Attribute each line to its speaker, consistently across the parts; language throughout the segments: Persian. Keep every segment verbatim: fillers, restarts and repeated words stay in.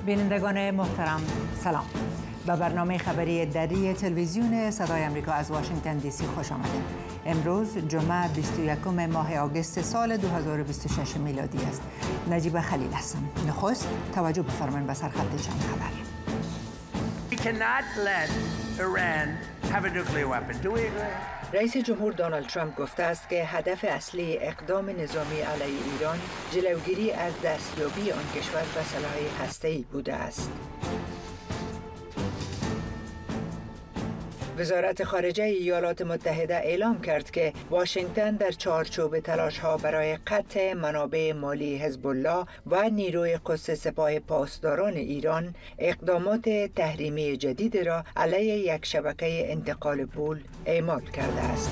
Speaker 1: بینندگان محترم سلام. به برنامه خبری دری تلویزیون صدای آمریکا از واشنگتن دی سی خوش آمدید. امروز جمعه بیست و یکم ماه آگوست سال دو هزار و بیست و شش میلادی است. نجیب خلیل هستم. نخست توجه بفرمایید به سرخط چند خبر.
Speaker 2: We cannot let Iran have a nuclear weapon. Do we agree?
Speaker 3: رئیس جمهور دونالد ترامپ گفته است که هدف اصلی اقدام نظامی علیه ایران جلوگیری از دستیابی آن کشور به سلاح هسته‌ای بوده است. وزارت خارجه ایالات متحده اعلام کرد که واشنگتن در چارچوب تلاش‌ها برای قطع منابع مالی حزب الله و نیروی قدس سپاه پاسداران ایران اقدامات تحریمی جدید را علیه یک شبکه انتقال پول اعمال کرده است.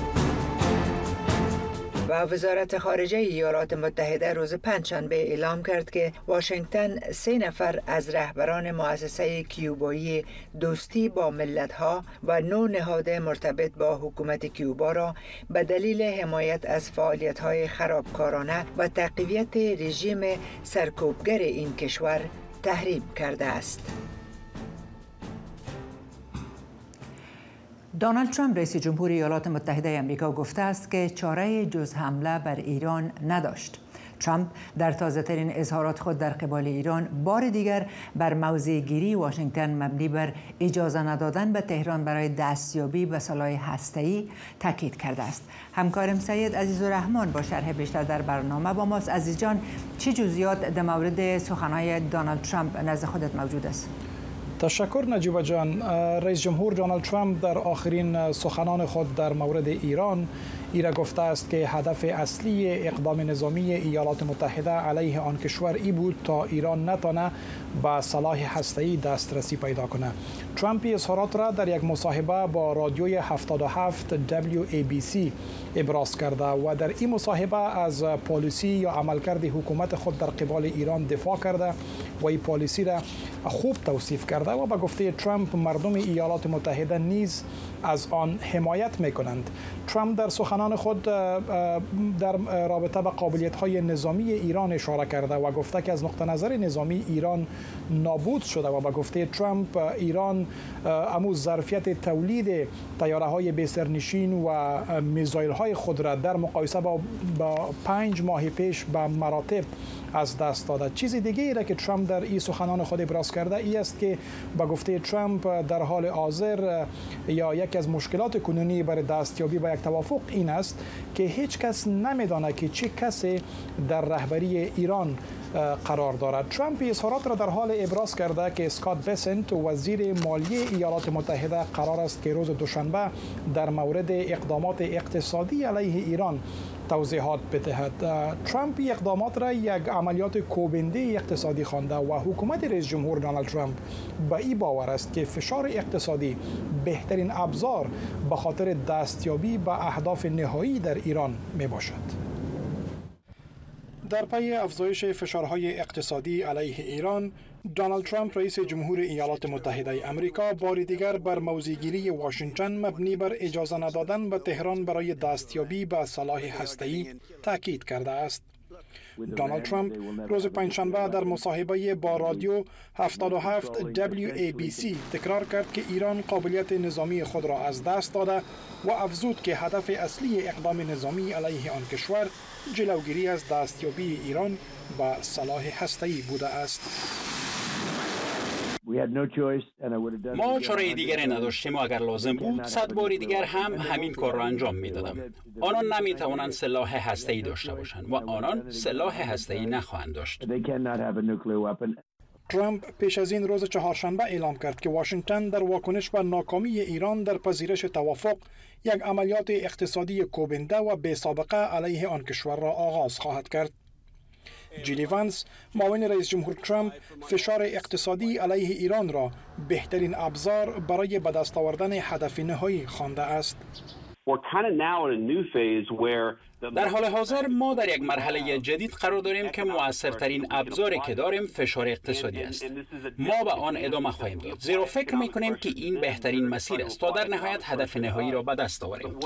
Speaker 3: و وزارت خارجه ایالات متحده روز پنجشنبه اعلام کرد که واشنگتن سه نفر از رهبران مؤسسه کیوبایی دوستی با ملت‌ها و نو نهاد مرتبط با حکومت کیوبا را به دلیل حمایت از فعالیت‌های خرابکارانه و تقویت رژیم سرکوبگر این کشور تحریم کرده است.
Speaker 1: دونالد ترامپ رئیس جمهور ایالات متحده آمریکا گفته است که چاره جز حمله بر ایران نداشت. ترامپ در تازه‌ترین اظهارات خود در قبال ایران بار دیگر بر موضع‌گیری واشنگتن مبنی بر اجازه ندادن به تهران برای دستیابی به سلاح هسته‌ای تاکید کرده است. همکارم سید عزیزالرحمن با شرح بیشتر در برنامه با ماست. عزیز جان، چه جزئیات در مورد سخن‌های دونالد ترامپ نزد خودت موجود است؟
Speaker 4: تشکر نجیب جان. رئیس جمهور دونالد ترامپ در آخرین سخنان خود در مورد ایران ایرا گفته است که هدف اصلی اقدام نظامی ایالات متحده علیه آن کشور ای بود تا ایران نتانه به سلاح هسته‌ای دسترسی پیدا کنه. ترامپ اظهارات را در یک مصاحبه با رادیوی هفتاد و هفت دبلیو ای بی سی ابراز کرده و در این مصاحبه از پالیسی یا عملکرد حکومت خود در قبال ایران دفاع کرده و این پالیسی را خوب توصیف کرده و به گفته ترامپ مردم ایالات متحده نیز از آن حمایت می‌کنند. ترامپ در سخنان خود در رابطه با قابلیت‌های نظامی ایران اشاره کرده و گفته که از نقطه نظر نظامی ایران نابود شده و به گفته ترامپ ایران امو ظرفیت تولید طیاره‌های بی‌سرنشین و میزایل‌های خود را در مقایسه با, با پنج ماه پیش به مراتب از دست داده. چیز دیگه ای را که ترامپ در این سخنان خود ابراز کرده ای است که به گفته ترامپ در حال حاضر یا یکی از مشکلات کنونی برای دستیابی به یک توافق این است که هیچ کس نمیدانه که چه کسی در رهبری ایران قرار دارد. ترامپ اظهارات را در حال ابراز کرده که اسکات بسنت وزیر مالیه ایالات متحده قرار است که روز دوشنبه در مورد اقدامات اقتصادی علیه ایران توضیحات بدهد. ترامپ اقدامات را یک عملیات کوبنده اقتصادی خوانده و حکومت رئیس جمهور دونالد ترامپ به این باور است که فشار اقتصادی بهترین ابزار به خاطر دستیابی به اهداف نهایی در ایران می باشد. در پی افزایش فشارهای اقتصادی علیه ایران، دونالد ترامپ رئیس جمهور ایالات متحده آمریکا بار دیگر بر موضع‌گیری واشنگتن مبنی بر اجازه ندادن به تهران برای دستیابی به سلاح هسته‌ای تاکید کرده است. دونالد ترامپ روز پنجشنبه در مصاحبه با رادیو هفتاد و هفت دبلیو ای بی سی تکرار کرد که ایران قابلیت نظامی خود را از دست داده و افزود که هدف اصلی اقدام نظامی علیه آن کشور جلوگیری از دستیابی ایران به سلاح هسته‌ای بوده است.
Speaker 5: ما چاره دیگری نداشتیم و اگر لازم بود صد باری دیگر هم همین کار را انجام میدادم. آنان نمیتوانند سلاح هسته‌ای داشته باشند و آنان سلاح هسته‌ای نخواهند داشت.
Speaker 4: ترامپ پیش از این روز چهارشنبه اعلام کرد که واشنگتن در واکنش به ناکامی ایران در پذیرش توافق یک عملیات اقتصادی کوبنده و بی سابقه علیه آن کشور را آغاز خواهد کرد. جیلی وانس، معاون رئیس جمهور ترامپ، فشار اقتصادی علیه ایران را بهترین ابزار برای به دست آوردن هدف نهایی خوانده است.
Speaker 5: در حال حاضر ما در یک مرحله جدید قرار داریم که مؤثرترین ابزاری که داریم فشار اقتصادی است. ما به آن ادامه خواهیم داد، زیرا فکر می‌کنیم که این بهترین مسیر است تا در نهایت هدف نهایی را به دست آوریم.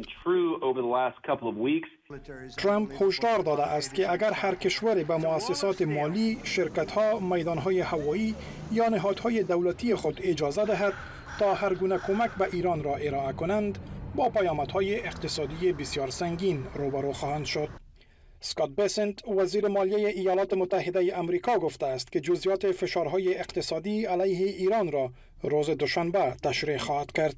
Speaker 4: ترامپ هشدار داده است که اگر هر کشوری به مؤسسات مالی، شرکت‌ها، میدان‌های هوایی یا نهادهای دولتی خود اجازه دهد تا هر گونه کمک به ایران را ارائه کنند، با پیامدهای اقتصادی بسیار سنگین روبرو خواهند شد. اسکات بسنت، وزیر مالیه ایالات متحده آمریکا، گفته است که جزئیات فشارهای اقتصادی علیه ایران را روز دوشنبه تشریح خواهد کرد.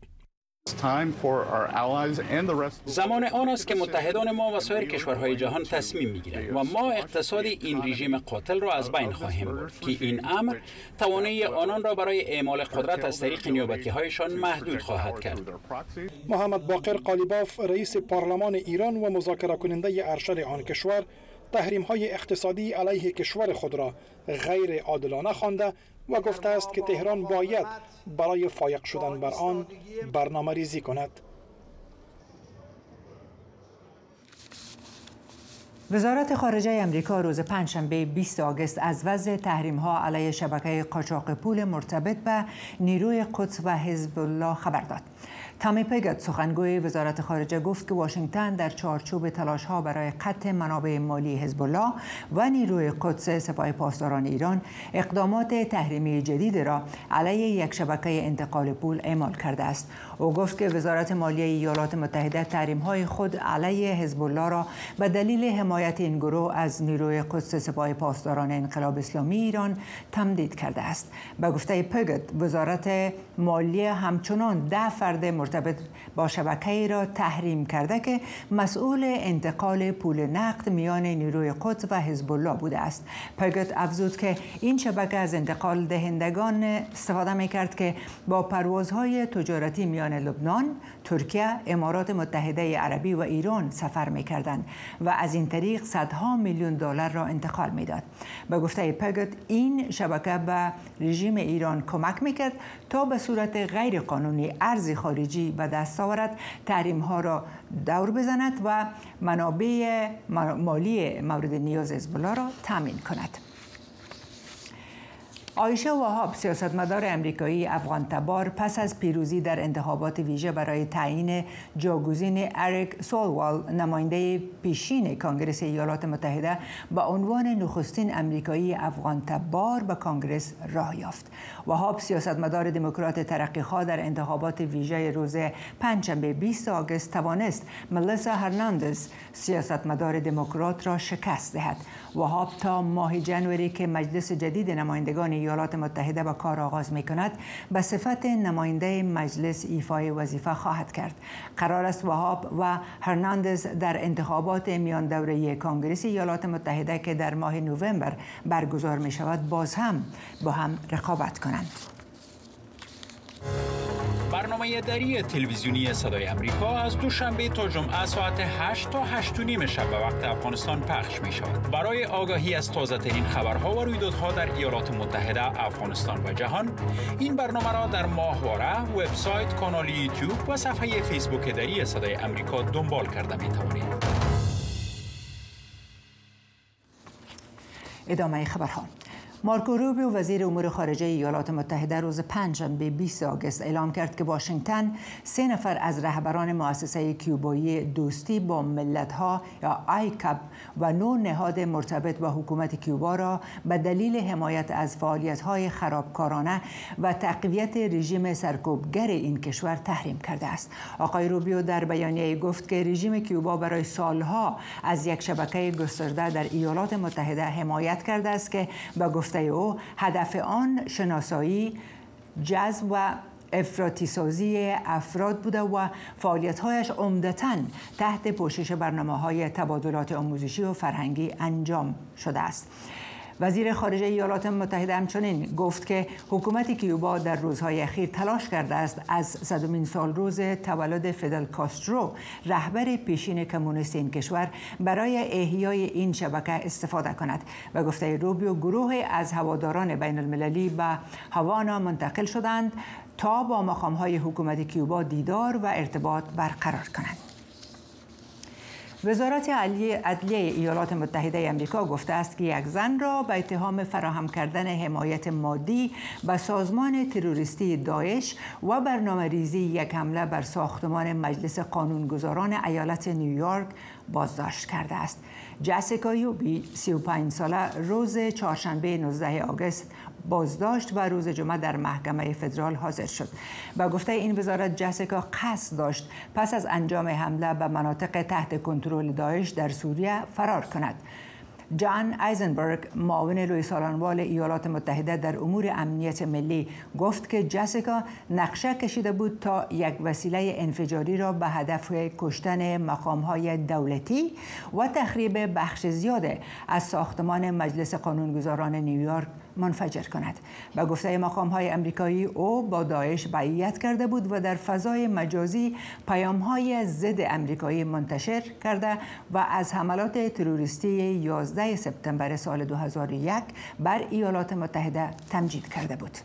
Speaker 5: زمان آن است که متحدان ما و سایر کشورهای جهان تصمیم میگیرند و ما اقتصاد این رژیم قاتل را از بین خواهیم برد که این امر توانایی آنان را برای اعمال قدرت از طریق نیابتی‌هایشان محدود خواهد کرد.
Speaker 4: محمد باقر قالیباف، رئیس پارلمان ایران و مذاکره کننده ارشد آن کشور، تحریم‌های اقتصادی علیه کشور خود را غیر عادلانه خوانده و گفته است که تهران باید برای فایق شدن بر آن برنامه ریزی کند.
Speaker 1: وزارت خارجه امریکا روز پنجشنبه بیست آگوست از وضع تحریم‌ها علیه شبکه قاچاق پول مرتبط به نیروی قدس و حزب الله خبر داد. تامی پیگت، سخنگوی وزارت خارجه، گفت که واشنگتن در چارچوب تلاش‌ها برای قطع منابع مالی حزب الله و نیروی قدس سپاه پاسداران ایران اقدامات تحریمی جدید را علیه یک شبکه انتقال پول اعمال کرده است. او گفت که وزارت مالیه ایالات متحده تحریم‌های خود علیه حزب الله را به دلیل حمایت این گروه از نیروی قدس سپاه پاسداران انقلاب اسلامی ایران تمدید کرده است. به گفته پیگت، وزارت مالیه همچنان ده فرد مرتبط با شبکه‌ای را تحریم کرده که مسئول انتقال پول نقد میان نیروی قدس و حزب الله بوده است. پیگت افزود که این شبکه از انتقال دهندگان استفاده می‌کرد که با پروازهای تجارتی میان لبنان، ترکیه، امارات متحده عربی و ایران سفر می‌کردند و از این طریق صدها میلیون دلار را انتقال می‌داد. به گفته پیگت، این شبکه به رژیم ایران کمک می‌کرد تا به صورت غیر قانونی ارز خارجی به دست آورد، تحریم‌ها را دور بزند و منابع مالی مورد نیاز حزب الله را تامین کند. عایشه وهاب، سیاستمدار امریکایی افغان تبار، پس از پیروزی در انتخابات ویژه برای تعیین جاگزین اریک سولوال، نماینده پیشین کانگرس ایالات متحده، به عنوان نخستین امریکایی افغان تبار به کانگرس راه یافت. وهاب، سیاستمدار دموکرات ترقی‌خواه، در انتخابات ویژه روز پنجشنبه بیست آگوست توانست ملیسا هرناندز، سیاستمدار دموکرات، را شکست دهد. وهاب تا ماه ژانویه که مجلس جدید نمایندگان ایالات متحده به کار آغاز می‌کند، به صفت نماینده مجلس ایفای وظیفه خواهد کرد. قرار است وهاب و هرناندز در انتخابات میان دوره کانگرس ایالات متحده که در ماه نوامبر برگزار می‌شود باز هم با هم رقابت کنند.
Speaker 5: برنامه دری تلویزیونی صدای امریکا از دوشنبه تا جمعه ساعت هشت تا هشت و نیم شب به وقت افغانستان پخش می شود. برای آگاهی از تازه ترین خبرها و رویدادها در ایالات متحده، افغانستان و جهان، این برنامه را در ماهواره، وبسایت، کانال یوتیوب و صفحه فیسبوک دری صدای امریکا دنبال کرده می توانید.
Speaker 1: ادامه خبرها. مارکو روبیو، وزیر امور خارجه ایالات متحده، روز پنجشنبه بیست آگوست اعلام کرد که واشنگتن سه نفر از رهبران مؤسسه کیوبایی دوستی با ملت‌ها یا آیکاب و نو نهاد مرتبط با حکومت کیوبا را به دلیل حمایت از فعالیت‌های خرابکارانه و تقویت رژیم سرکوبگر این کشور تحریم کرده است. آقای روبیو در بیانیه گفت که رژیم کیوبا برای سالها از یک شبکه گسترده در ایالات متحده حمایت کرده است که به گفته او هدف آن شناسایی، جذب و افراطی سازی افراد بوده و فعالیت‌هایش عمدتاً تحت پوشش برنامه‌های تبادلات آموزشی و فرهنگی انجام شده است. وزیر خارجه ایالات متحده همچنین گفت که حکومت کیوبا در روزهای اخیر تلاش کرده است از صدمین سال روز تولد فیدل کاسترو، رهبر پیشین کمونیست این کشور، برای احیای این شبکه استفاده کند. و گفته روبیو، گروه از هواداران بین المللی به هاوانا منتقل شدند تا با مقام‌های حکومت کیوبا دیدار و ارتباط برقرار کنند. وزارت عدلیه ایالات متحده آمریکا گفته است که یک زن را به اتهام فراهم کردن حمایت مادی به سازمان تروریستی داعش و برنامه‌ریزی یک حمله بر ساختمان مجلس قانونگذاران ایالت نیویورک بازداشت کرده است. جسیکا یوبی سی و پنج ساله روز چهارشنبه نوزدهم آگوست بازداشت و روز جمعه در محکمه فدرال حاضر شد. با گفته این وزارت جسیکا قصد داشت پس از انجام حمله به مناطق تحت کنترل داعش در سوریه فرار کند. جان ایزنبرگ معاون رئیس سالنوال ایالات متحده در امور امنیت ملی گفت که جسیکا نقشه کشیده بود تا یک وسیله انفجاری را به هدف کشتن مقام‌های دولتی و تخریب بخش زیاد از ساختمان مجلس قانونگذاران نیویورک منفجر کند. به گفته مقام‌های آمریکایی او با داعش بیعت کرده بود و در فضای مجازی پیام‌های ضد آمریکایی منتشر کرده و از حملات تروریستی یازده سپتامبر سال دو هزار و یک بر ایالات متحده تمجید کرده بود.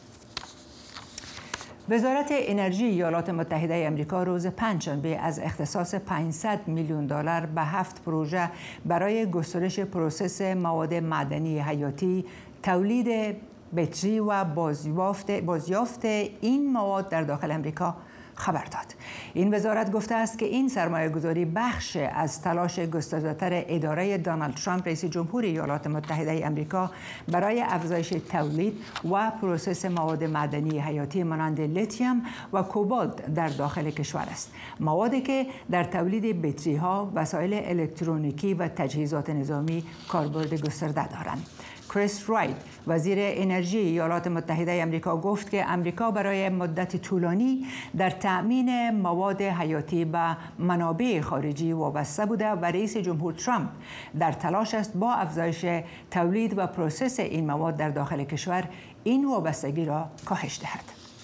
Speaker 1: وزارت انرژی ایالات متحده آمریکا روز پنجشنبه از اختصاص پانصد میلیون دلار به هفت پروژه برای گسترش پروسس مواد معدنی حیاتی، تولید بطری و بازیافت بازیافت این مواد در داخل آمریکا خبر داد. این وزارت گفته است که این سرمایه گذاری بخش از تلاش گسترده‌تر اداره دونالد ترامپ رئیس جمهور ایالات متحده آمریکا برای افزایش تولید و پروسس مواد معدنی حیاتی مانند لیتیوم و کوبالت در داخل کشور است. موادی که در تولید بطری ها، وسایل الکترونیکی و تجهیزات نظامی کاربرد گسترده دارند. کریس رایت وزیر انرژی ایالات متحده آمریکا گفت که آمریکا برای مدت طولانی در تأمین مواد حیاتی به منابع خارجی وابسته بوده و رئیس جمهور ترامپ در تلاش است با افزایش تولید و پروسس این مواد در داخل کشور این وابستگی را کاهش دهد.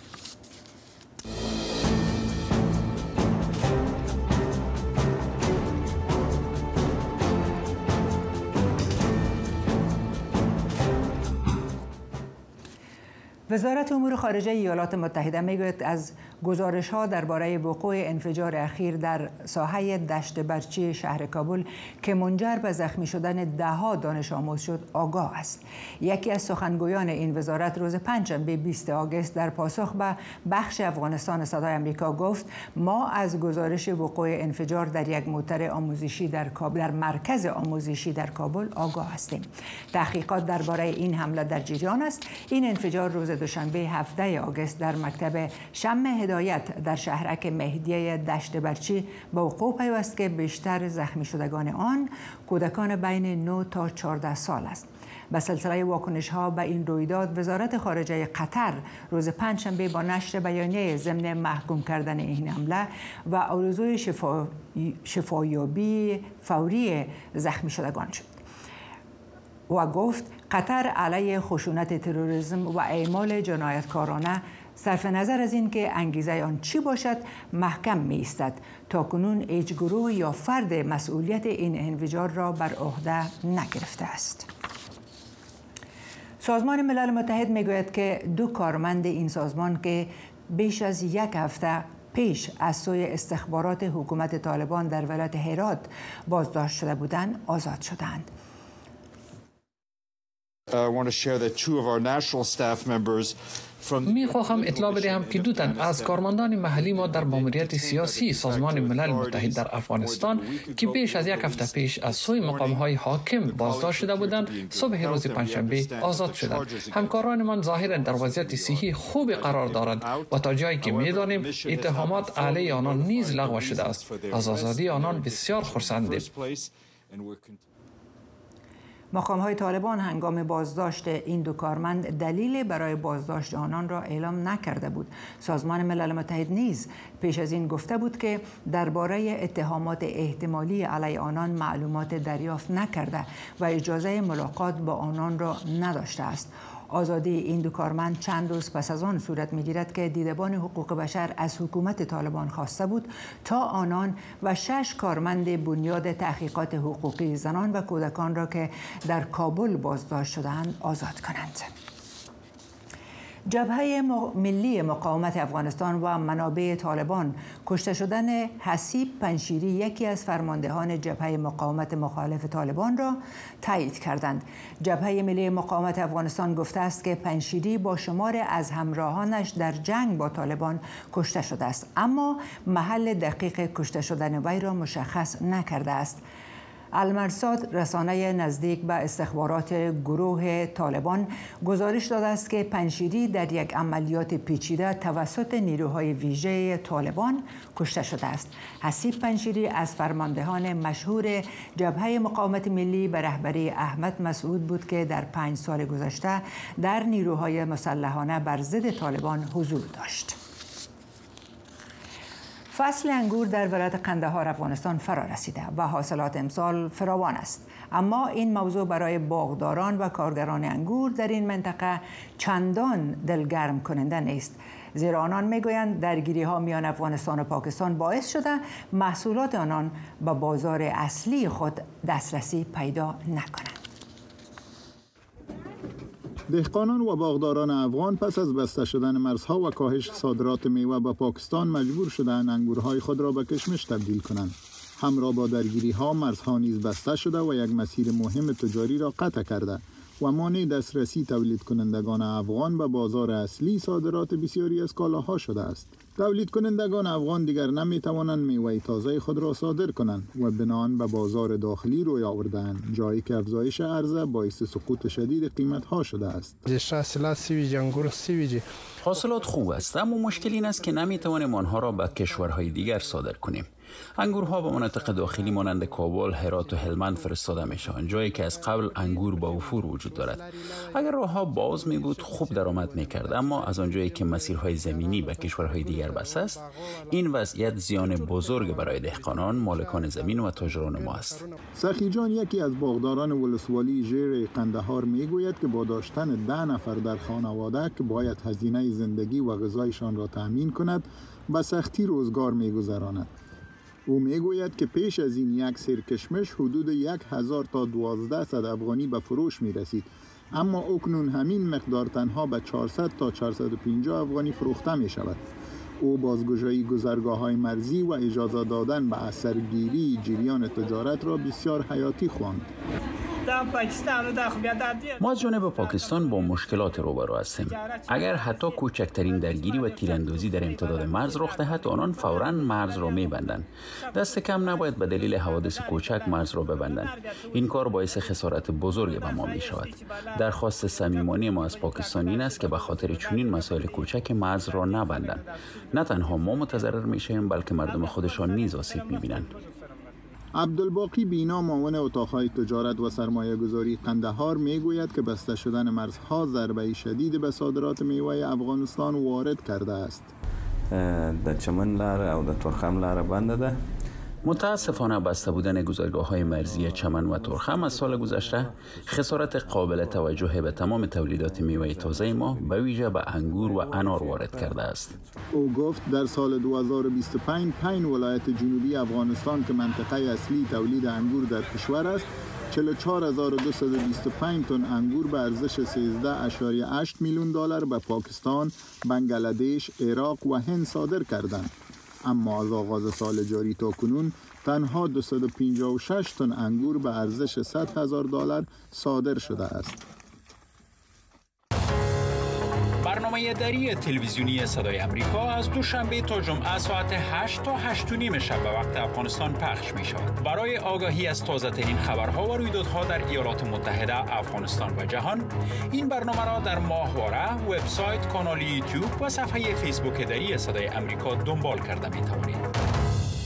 Speaker 1: وزارت امور خارجه ایالات متحده میگوید از گزارش‌ها درباره وقوع انفجار اخیر در ساحه دشت برچی شهر کابل که منجر به زخمی شدن ده‌ها دانش آموز شد آگاه است. یکی از سخنگویان این وزارت روز پنجشنبه بیستم آگوست در پاسخ به بخش افغانستان صدای آمریکا گفت ما از گزارش وقوع انفجار در یک موتر آموزشی در کابل در مرکز آموزشی در کابل آگاه هستیم. تحقیقات درباره این حمله در جریان است. این انفجار روز دوشنبه هفدهم آگوست در مکتب شم هدایت در شهرک مهدیه دشت برچی به وقوع پیوست که بیشتر زخمی شدگان آن کودکان بین نه تا چهارده سال است. به سلسله واکنش‌ها به این رویداد وزارت خارجه قطر روز پنجشنبه با نشر بیانیه ضمن محکوم کردن این حمله و آرزوی شفا... شفایابی فوری زخمی شدگان شد و گفت قطر علیه خشونت تروریسم و اعمال جنایتکارانه صرف نظر از این که انگیزه آن چی باشد محکم می ایستد. تا کنون هیچ گروه یا فرد مسئولیت این انفجار را بر عهده نگرفته است. سازمان ملل متحد می گوید که دو کارمند این سازمان که بیش از یک هفته پیش از سوی استخبارات حکومت طالبان در ولایت هرات بازداشت شده بودند آزاد شدند.
Speaker 6: می خواهم اطلاع بدهم که دو تن از کارمندان محلی ما در ماموریت سیاسی سازمان ملل متحد در افغانستان که بیش از یک هفته پیش از سوی مقام‌های حاکم بازداشت شده بودند صبح روز پنجشنبه آزاد شدند. همکاران من ظاهرا در وضعیت صحی خوب قرار دارند و تا جایی که می دانیم اتهامات علیه آنان نیز لغو شده است. از آزادی آنان بسیار خرسندیم.
Speaker 1: مقام‌های طالبان هنگام بازداشت این دو کارمند دلیل برای بازداشت آنان را اعلام نکرده بود. سازمان ملل متحد نیز پیش از این گفته بود که درباره اتهامات احتمالی علیه آنان معلومات دریافت نکرده و اجازه ملاقات با آنان را نداشته است. آزادی این دو کارمند چند روز پس از آن صورت می‌گیرد که دیدبان حقوق بشر از حکومت طالبان خواسته بود تا آنان و شش کارمند بنیاد تحقیقات حقوقی زنان و کودکان را که در کابل بازداشت شده‌اند آزاد کنند. جبهه ملی مقاومت افغانستان و منابع طالبان کشته شدن حسیب پنشیری یکی از فرماندهان جبهه مقاومت مخالف طالبان را تایید کردند. جبهه ملی مقاومت افغانستان گفته است که پنشیری با شمار از همراهانش در جنگ با طالبان کشته شده است، اما محل دقیق کشته شدن وی را مشخص نکرده است. المرصاد، رسانه نزدیک به استخبارات گروه طالبان، گزارش داده است که پنشیری در یک عملیات پیچیده توسط نیروهای ویژه طالبان کشته شده است. حسیب پنشیری از فرماندهان مشهور جبهه مقاومت ملی به رهبری احمد مسعود بود که در پنج سال گذشته در نیروهای مسلحانه بر ضد طالبان حضور داشت. فصل انگور در ولایت قندهار افغانستان فرا رسیده و حاصلات امسال فراوان است، اما این موضوع برای باغداران و کارگران انگور در این منطقه چندان دلگرم کننده نیست، زیرا آنان میگویند درگیری ها میان افغانستان و پاکستان باعث شده محصولات آنان به بازار اصلی خود دسترسی پیدا نکنند.
Speaker 7: دهقانان و باغداران افغان پس از بسته شدن مرزها و کاهش صادرات میوه به پاکستان مجبور شدند انگورهای خود را به کشمش تبدیل کنند. همراه با درگیری ها مرزها نیز بسته شده و یک مسیر مهم تجاری را قطع کرده و مانع دسترسی تولید کنندگان افغان به بازار اصلی صادرات بسیاری از کالاها شده است. تولید کنندگان افغان دیگر نمی توانند میوه تازه خود را صادر کنند و بنان به بازار داخلی روی آوردند، جایی که افزایش عرضه باعث سقوط شدید قیمت ها شده است.
Speaker 5: حاصلات خوب است، اما مشکل این است که نمی توانیم آنها را به کشورهای دیگر صادر کنیم. انگورها به مناطق داخلی مانند کابل، هرات و هلمند فرستاده می شوند، جایی که از قبل انگور با وفور وجود دارد. اگر راهها باز می بود خوب درآمد می کرد، اما از آنجایی که مسیرهای زمینی به کشورهای دیگر بسته است، این وضعیت زیان بزرگ برای دهقانان، مالکان زمین و تاجران ما است.
Speaker 7: سخی جان، یکی از باغداران ولسوالی ژیر قندهار می گوید که با داشتن ده نفر در خانواده که باید هزینه زندگی و غذایشان را تأمین کند، به سختی روزگار می گذراند. او میگوید که پیش از این یک سیر کشمش حدود یک هزار تا دوازده صد افغانی به فروش می رسید، اما اکنون همین مقدار تنها به چهارصد تا چهارصد و پنجاه افغانی فروخته می شود. او بازگشایی گذرگاه های مرزی و اجازه دادن به اثرگیری جریان تجارت را بسیار حیاتی خواند.
Speaker 5: ما از جانب پاکستان با مشکلات روبرو هستیم. اگر حتی کوچکترین درگیری و تیراندازی در امتداد مرز رخ دهد، آنان فوراً مرز را می‌بندند. دست کم نباید به دلیل حوادث کوچک مرز را ببندند. این کار باعث خسارت بزرگ به ما می‌شود. درخواست صمیمانه ما از پاکستان این است که به خاطر چنین مسائل کوچک مرز را نبندند. نه تنها ما متضرر می‌شویم، بلکه مردم خودشان نیز آسیب می‌بینند.
Speaker 7: عبدالباقی بینا، معاون اتاق‌های تجارت و سرمایه‌گذاری قندهار، میگوید که بسته شدن مرزها ضربه شدید به صادرات میوه افغانستان وارد کرده است.
Speaker 8: د چمن لاره او د تورخم لاره بنده ده.
Speaker 5: متاسفانه بسته بودن گذرگاه‌های مرزی چمن و تورخم از سال گذشته خسارت قابل توجهی به تمام تولیدات میوه تازه ما، به ویژه به انگور و انار وارد کرده است.
Speaker 7: او گفت در سال دو هزار و بیست و پنج پنج ولایت جنوبی افغانستان که منطقه اصلی تولید انگور در کشور است، چهل و چهار هزار و دویست و بیست و پنج تن انگور به ارزش سیزده ممیز هشت میلیون دلار به پاکستان، بنگلادش، عراق و هند صادر کردند. اما از آغاز سال جاری تا کنون تنها دویست و پنجاه و شش تن انگور به ارزش صد هزار دلار صادر شده است.
Speaker 5: برنامه دری تلویزیونی صدای امریکا از دوشنبه تا جمعه ساعت هشت تا هشت و نیم شب به وقت افغانستان پخش می شود. برای آگاهی از تازه ترین خبرها و رویدادها در ایالات متحده، افغانستان و جهان، این برنامه را در ماهواره، وبسایت، کانال یوتیوب و صفحه فیسبوک دری صدای امریکا دنبال کرده می توانید.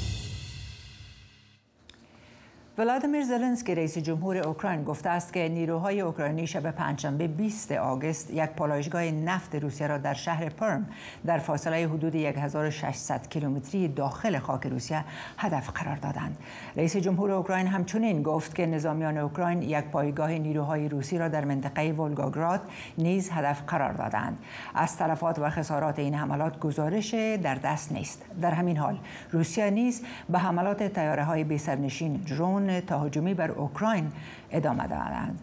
Speaker 1: ولادیمیر زلنسکی، رئیس جمهور اوکراین، گفته است که نیروهای اوکراینی شب پنجشنبه بیست آگوست یک پالایشگاه نفت روسیه را در شهر پرم در فاصله حدود هزار و ششصد کیلومتری داخل خاک روسیه هدف قرار دادند. رئیس جمهور اوکراین همچنین گفت که نظامیان اوکراین یک پایگاه نیروهای روسی را در منطقه ولگاگراد نیز هدف قرار دادند. از تلفات و خسارات این حملات گزارش در دست نیست. در همین حال روسیه نیز به حملات طیاره‌های بی‌سرنشین درون تهاجمی بر اوکراین ادامه دادند.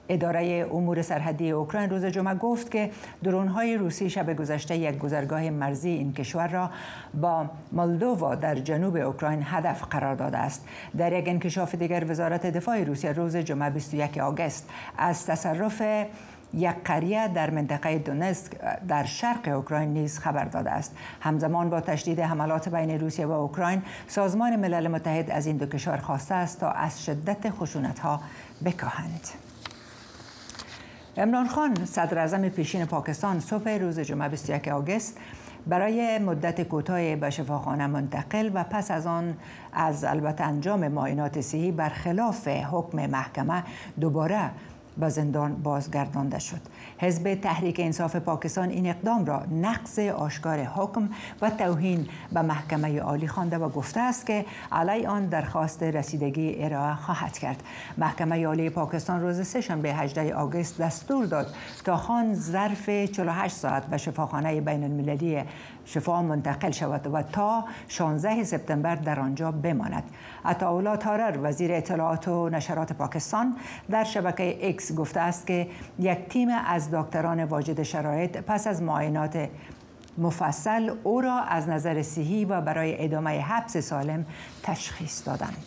Speaker 1: اداره امور سرحدی اوکراین روز جمعه گفت که درون‌های روسی شب گذشته یک گذرگاه مرزی این کشور را با مولدووا در جنوب اوکراین هدف قرار داده است. در یک انکشاف دیگر وزارت دفاع روسیه روز جمعه بیست و یک آگوست از تصرف یک قریه در منطقه دونتسک در شرق اوکراین نیز خبر داده است. همزمان با تشدید حملات بین روسیه و اوکراین، سازمان ملل متحد از این دو کشور خواسته است تا از شدت خشونت‌ها بکاهند. عمران خان صدر اعظم پیشین پاکستان صبح روز جمعه بیست و یک آگوست برای مدت کوتاهی به شفاخانه منتقل و پس از آن از البته انجام معاینات صحی برخلاف حکم محکمه دوباره به زندان بازگردانده شد. حزب تحریک انصاف پاکستان این اقدام را نقض آشکار حکم و توهین به محکمه عالی خوانده و گفته است که علی آن درخواست رسیدگی ارائه خواهد کرد. محکمه عالی پاکستان روز سه‌شنبه هجدهم آگوست دستور داد تا خان ظرف چهل و هشت ساعت به شفاخانه بین المللی شفا منتقل شود و تا شانزده سپتامبر در آنجا بماند. عطاالله طارر وزیر اطلاعات و نشرات پاکستان در شبکه اکس گفته است که یک تیم از دکتران واجد شرایط پس از معاینات مفصل او را از نظر صحی و برای ادامه حبس سالم تشخیص دادند.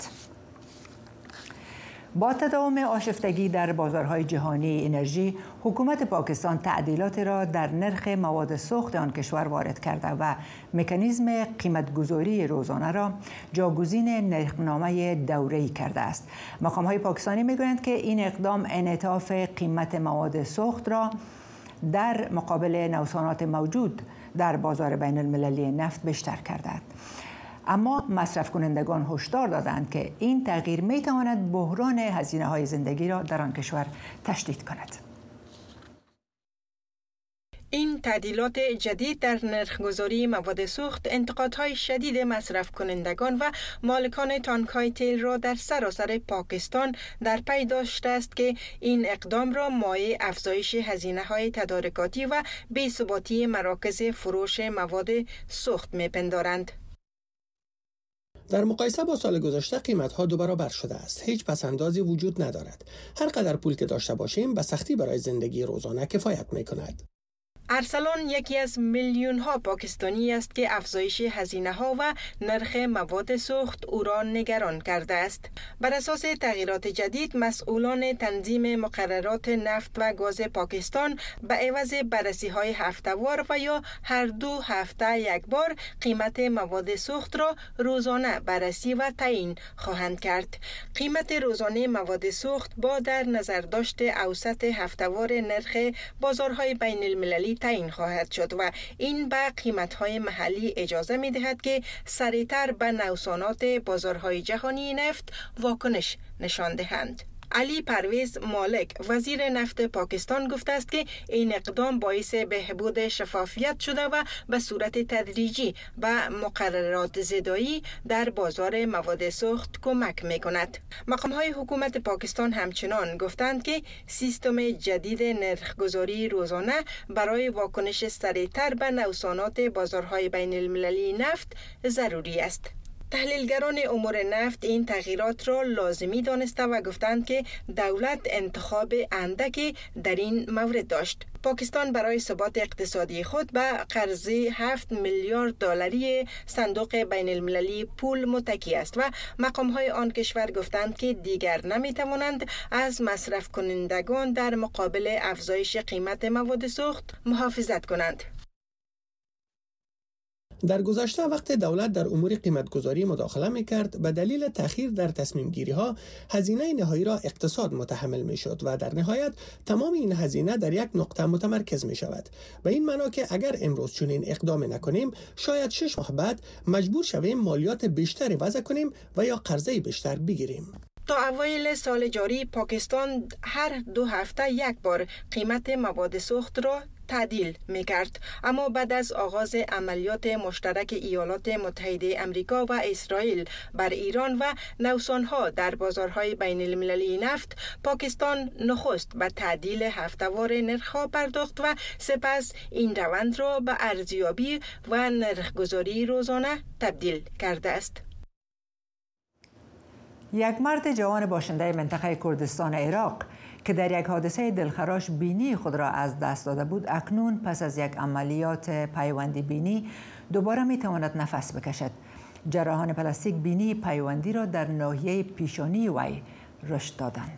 Speaker 1: با تداوم آشفتگی در بازارهای جهانی انرژی، حکومت پاکستان تعدیلات را در نرخ مواد سوخت آن کشور وارد کرده و مکانیزم قیمتگذاری روزانه را جاگزین نرخنامه دوره‌ای کرده است. مقام‌های پاکستانی می‌گویند که این اقدام انعطاف قیمت مواد سوخت را در مقابل نوسانات موجود در بازار بین المللی نفت بیشتر کرده است. اما مصرف کنندگان هشدار دادند که این تغییر می تواند بحران هزینه های زندگی را در آن کشور تشدید کند.
Speaker 9: این تعدیلات جدید در نرخگذاری مواد سوخت انتقادهای شدید مصرف کنندگان و مالکان تانک‌های تیل را در سراسر پاکستان در پی داشته است که این اقدام را مایه افزایش هزینه‌های تدارکاتی و بی‌ثباتی مراکز فروش مواد سوخت می‌پندارند.
Speaker 10: در مقایسه با سال گذشته قیمت‌ها دو برابر شده است. هیچ پس‌اندازی وجود ندارد. هر قدر پول که داشته باشیم به سختی برای زندگی روزانه کفایت می‌کند.
Speaker 9: ارسلان یکی از میلیون ها پاکستانی است که افزایش هزینه ها و نرخ مواد سوخت او را نگران کرده است. بر اساس تغییرات جدید، مسئولان تنظیم مقررات نفت و گاز پاکستان به عوض بررسی های هفته‌وار و یا هر دو هفته یک بار قیمت مواد سوخت را روزانه بررسی و تعیین خواهند کرد. قیمت روزانه مواد سوخت با در نظر داشت اوسط هفته‌وار نرخ بازارهای بین المللی تعیین خواهد شد و این به قیمت‌های محلی اجازه می‌دهد که سریعتر به نوسانات بازارهای جهانی نفت واکنش نشان دهند. علی پرویز مالک وزیر نفت پاکستان گفته است که این اقدام باعث بهبود شفافیت شده و به صورت تدریجی به مقررات زدایی در بازار مواد سوخت کمک می‌کند. مقام‌های حکومت پاکستان همچنان گفتند که سیستم جدید نرخگذاری روزانه برای واکنش سریعتر به نوسانات بازارهای بین المللی نفت ضروری است. تحلیلگران امور نفت این تغییرات را لازمی دانسته و گفتند که دولت انتخاب اندکی در این مورد داشت. پاکستان برای ثبات اقتصادی خود به قرضه هفت میلیارد دلاری صندوق بین المللی پول متکی است و مقام‌های آن کشور گفتند که دیگر نمی‌توانند از مصرف کنندگان در مقابل افزایش قیمت مواد سوخت محافظت کنند.
Speaker 10: در گذشته وقت دولت در امور قیمتگذاری مداخله می‌کرد، به دلیل تأخیر در تصمیم گیری ها هزینه نهایی را اقتصاد متحمل می‌شد و در نهایت تمام این هزینه در یک نقطه متمرکز می شود. به این معنا که اگر امروز چنین اقدام نکنیم، شاید شش ماه بعد مجبور شویم مالیات بیشتری وضع کنیم و یا قرضه بیشتر بگیریم.
Speaker 9: تا اوایل سال جاری پاکستان هر دو هفته یک بار قیمت مواد سوخت را تعدیل می‌کرد، اما بعد از آغاز عملیات مشترک ایالات متحده آمریکا و اسرائیل بر ایران و نوسان‌ها در بازارهای بین المللی نفت، پاکستان نخست به تعدیل هفته‌وار نرخ‌ها پرداخت و سپس این روند را به ارزیابی و نرخ‌گذاری روزانه تبدیل کرده است.
Speaker 1: یک مرد جوان باشنده منطقه کردستان عراق که در یک حادثه دلخراش بینی خود را از دست داده بود، اکنون پس از یک عملیات پیوندی بینی دوباره می تواند نفس بکشد. جراحان پلاستیک بینی پیوندی را در ناحیه پیشانی وی رشد دادند.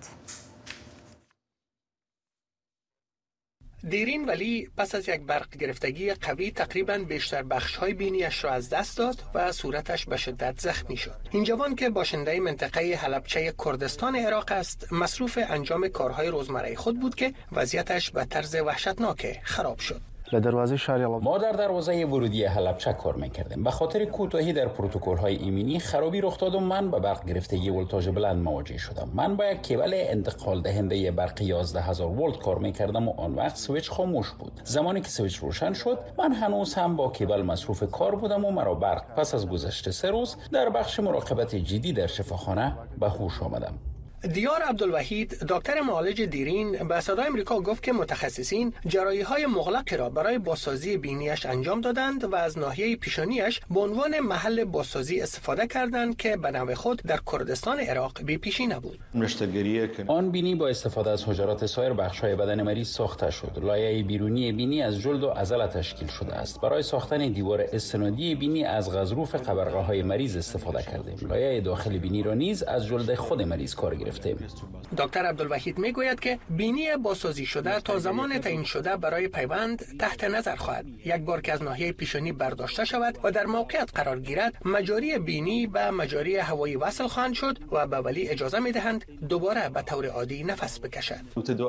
Speaker 10: دیرین ولی پس از یک برق گرفتگی قوی تقریباً بیشتر بخش‌های بینیش را از دست داد و صورتش به شدت زخمی شد. این جوان که باشنده منطقه حلبچه کردستان عراق است، مصروف انجام کارهای روزمره خود بود که وضعیتش به طرز وحشتناک خراب شد.
Speaker 5: ما در دروازه ورودی حلبچه کار میکردیم. به خاطر کوتاهی در پروتکل‌های ایمنی خرابی رخ داد و من به برق گرفتگی ولتاژ بلند مواجه شدم. من با یک کیبل انتقال دهنده برق یازده هزار ولت کار میکردم و آن وقت سویچ خاموش بود. زمانی که سویچ روشن شد، من هنوز هم با کیبل مصروف کار بودم و مرا برق پس از گذشت سه روز در بخش مراقبت جدی در شفاخانه به هوش آمدم.
Speaker 10: دیار عبدالوحید، دکتر معالج دیرین، به صدای امریکا گفت که متخصصین جراحی‌های مغلق را برای بازسازی بینیش انجام دادند و از ناحیه پیشانیش به عنوان محل بازسازی استفاده کردند که به نوع خود در کردستان عراق بی پیشی نبود.
Speaker 5: آن بینی با استفاده از حجرات سایر بخش‌های بدن مریض ساخته شد. لایه بیرونی بینی از جلد و عضله تشکیل شده است. برای ساختن دیوار استنادی بینی از غضروف قبرقه‌های مریض استفاده کردیم. لایه داخل بینی را نیز از جلد خود مریض کار گرفتیم.
Speaker 10: دکتر عبدالوحید میگوید که بینی بازسازی شده تا زمان تعیین شده برای پیوند تحت نظر خواهد. یک بار که از ناحیه پیشانی برداشته شود و در موقعیت قرار گیرد، مجاری بینی به مجاری هوایی وصل خواهند شد و به ولی اجازه میدهند دوباره به طور عادی نفس بکشد.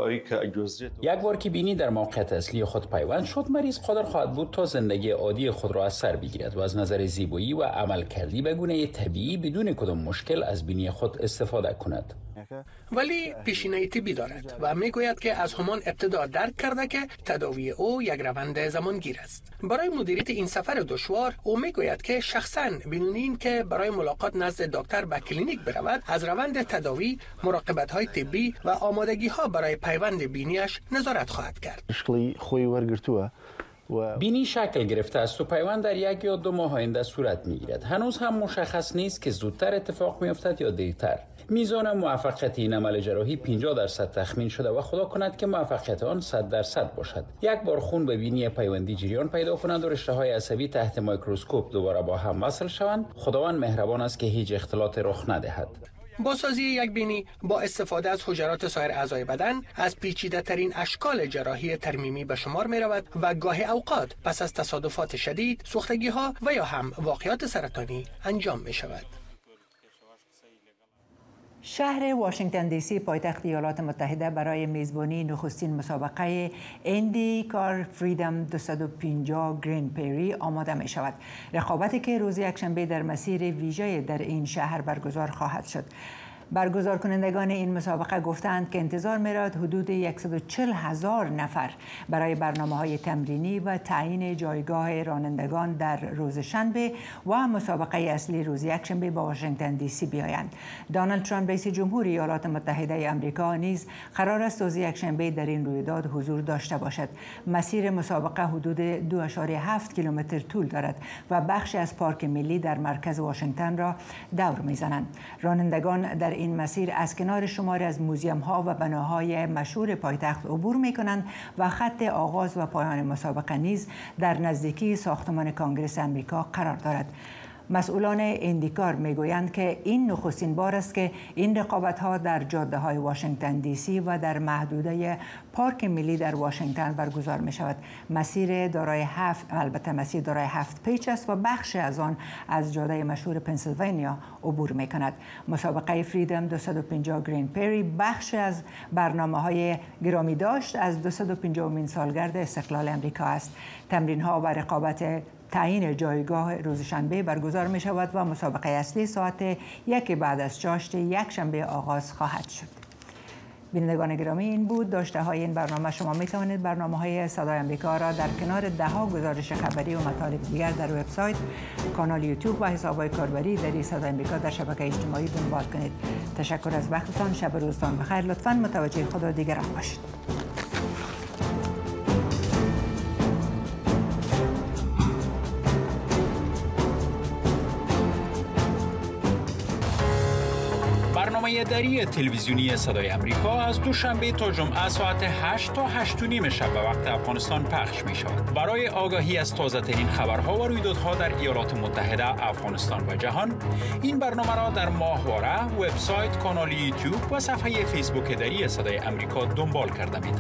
Speaker 5: یک بار که بینی در موقعیت اصلی خود پیوند شد، مریض قادر خواهد بود تا زندگی عادی خود را از سر بگیرد و از نظر زیبایی و عملکردی به گونه طبیعی بدون کدام مشکل از بینی خود استفاده کند.
Speaker 10: ولی پیشینه طبی دارد و میگوید که از همان ابتدا درک کرده که تداوی او یک روند زمانگیر است. برای مدیریت این سفر دشوار، او میگوید که شخصاً بدون اینکه برای ملاقات نزد دکتر به کلینیک برود، از روند تداوی، مراقبت‌های طبی و آمادگی‌ها برای پیوند بینیش نظارت خواهد کرد.
Speaker 5: بینی شکل گرفته است و پیوند در یک یا دو ماه آینده صورت میگیرد. هنوز هم مشخص نیست که زودتر اتفاق میافتد یا دیرتر. میزان موفقیت این عمل جراحی پنجاه درصد تخمین شده و خدا کند که موفقیت آن صد درصد باشد. یک بار خون به بینی پیوندی جریان پیدا کند و رشته های عصبی تحت میکروسکوپ دوباره با هم وصل شوند، خداوند مهربان است که هیچ اختلاط رخ ندهد.
Speaker 10: بازسازی یک بینی با استفاده از حجرات سایر اعضای بدن از پیچیده ترین اشکال جراحی ترمیمی به شمار می رود و گاهی اوقات پس از تصادفات شدید، سوختگی ها و یا هم واقعات سرطانی انجام می شود.
Speaker 1: شهر واشنگتن دی سی پایتخت ایالات متحده برای میزبانی نخستین مسابقه ایندیکار فریدم دویست و پنجاه گرند پری آماده می شود. رقابتی که روز یکشنبه در مسیر ویژه در این شهر برگزار خواهد شد. برگزار کنندگان این مسابقه گفتند که انتظار می‌رود حدود صد و چهل هزار نفر برای برنامه‌های تمرینی و تعیین جایگاه رانندگان در روز شنبه و مسابقه اصلی روز یکشنبه با واشنگتن دی سی بیایند. دونالد ترامپ رئیس جمهوری ایالات متحده آمریکا نیز قرار است روز یکشنبه در این رویداد حضور داشته باشد. مسیر مسابقه حدود دو ممیز هفت کیلومتر طول دارد و بخشی از پارک ملی در مرکز واشنگتن را دور می‌زنند. رانندگان در این مسیر از کنار شماری از موزیم ها و بناهای مشهور پایتخت عبور می کنند و خط آغاز و پایان مسابقه نیز در نزدیکی ساختمان کانگرس امریکا قرار دارد. مسئولان ایندیکار میگویند که این نخستین بار است که این رقابت‌ها در جاده‌های واشنگتن دی سی و در محدوده پارک ملی در واشنگتن برگزار می شود. مسیر دارای هفت البته مسیر دارای هفت پیچ است و بخش از آن از جاده مشهور پنسیلوانیا عبور می کند. مسابقه فریدم دویست و پنجاه گرند پری بخش از برنامه‌های گرامی داشت از دویست و پنجاهمین سالگرد استقلال امریکا است. تمرین‌ها و رقابت تعیین جایگاه روز شنبه برگزار می شود و مسابقه اصلی ساعت یک بعد از چاشت یک شنبه آغاز خواهد شد. بینندگان گرامی، این بود داشته های این برنامه. شما می توانید برنامه های صدای امریکا را در کنار ده ها گزارش خبری و مطالب دیگر در وبسایت، کانال یوتیوب و حساب های کاربری در صدای امریکا در شبکه اجتماعی دنبال کنید. تشکر از وقتتان. شب و روزتان بخیر. لطفاً متوجه خود و دیگران باشید.
Speaker 5: برنامه برنامه دری تلویزیونی صدای امریکا از دوشنبه تا جمعه ساعت هشت تا هشت و نیم شب به وقت افغانستان پخش می شود. برای آگاهی از تازه ترین خبرها و رویدادها در ایالات متحده، افغانستان و جهان، این برنامه را در ماهواره، وبسایت، کانال یوتیوب و صفحه فیسبوک دری صدای امریکا دنبال کرده می